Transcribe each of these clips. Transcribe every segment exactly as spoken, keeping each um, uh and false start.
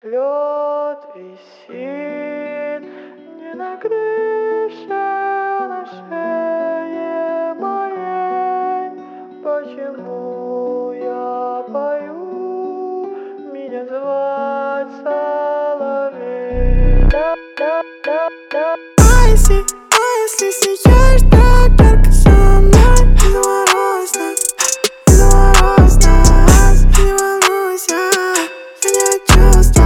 Лед висит не на крыше, а на шее моей. Почему я пою? Меня звать соловей. А если, а если сейчас так только со мной? Не заморозь нас, не заморозь нас, не волнуйся, меня чувства.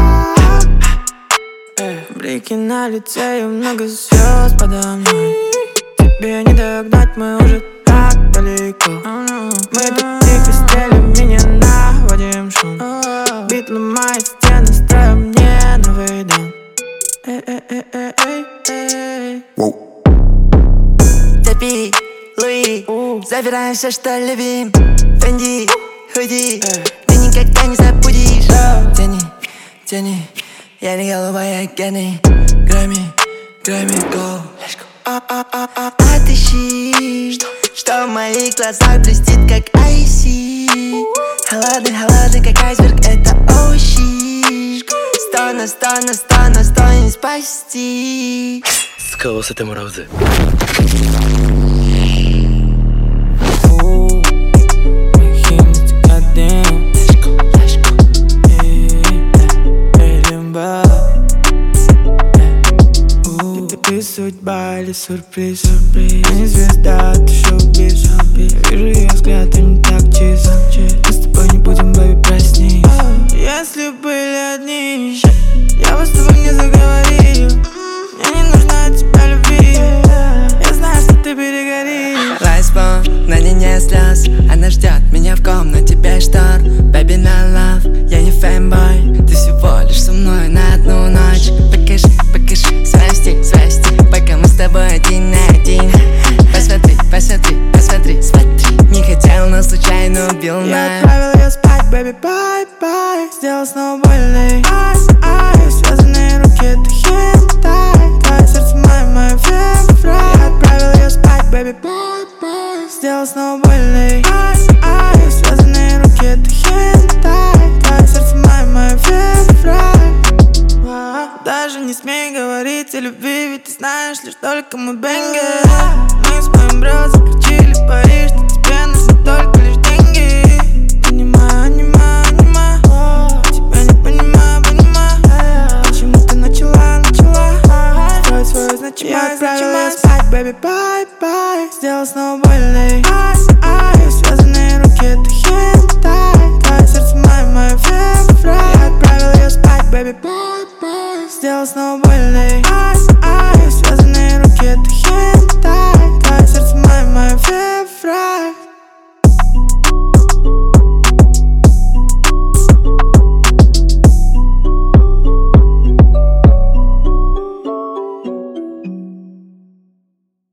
Блики на лице и много звезд подо мной. Тебе не догнать, мы уже так далеко. Мы так тихо стелим, меня наводим шум. Бит ломает стены, строим мне новый дом. Цепи, Луи, забираем все, что любим. Фенди, худи, ты никогда не забудешь. Тяни, тяни, я не голубая гены. Грэмми, Грэмми, go. А ты щи, что в моих глазах блестит, как айси. Холодный, холодный, как айсберг, это оуши. Сто на сто на сто на сто не спасти. 使わせてもらうぜ。 Ты судьба или сюрприз, сюрприз. Я не звезда, ты шоу-биз. Вижу ее взгляд, он не так чист. Мы с тобой не будем, бэби, проснись. Если были одни, я бы с тобой не заговорил. Мне не нужна от тебя любви. Я знаю, что ты перегоришь. Лайспон, на ней не слез. Она ждет меня в комнате без штор. Baby, на love, я не фэнбой. Ты всего лишь со мной на одну ночь. Покажи, покажи свой стиль, свой стиль. Пока мы с тобой один на один. Посмотри, посмотри, посмотри, смотри. Не хотел, но случайно убил нас. Я отправил ее спать, baby, bye-bye. Сделал снова больно. Ай-ай, связанные руки, это хентай. Твое сердце мое, мое февраль. Я отправил ее спать, baby, bye-bye. Сделал снова больно. Ай-ай, связанные руки, это хентай. Твое сердце мое, мое февраль. Даже не смей говорить о любви, ведь ты знаешь лишь только мой бенгер. Мы с моим бро заключили пари, что тебе нужны только лишь деньги. Понимаю, понимаю, понимаю, тебя не понимаю, понимаю. Почему ты начала, начала строить свою значимость? Я отправил ее спать, baby, bye-bye. Сделал снова больно. Ай-ай, связанные руки, это хентай. Твое сердце мое, мое февраль. Я отправил ее спать, baby, bye-bye. Сделал снова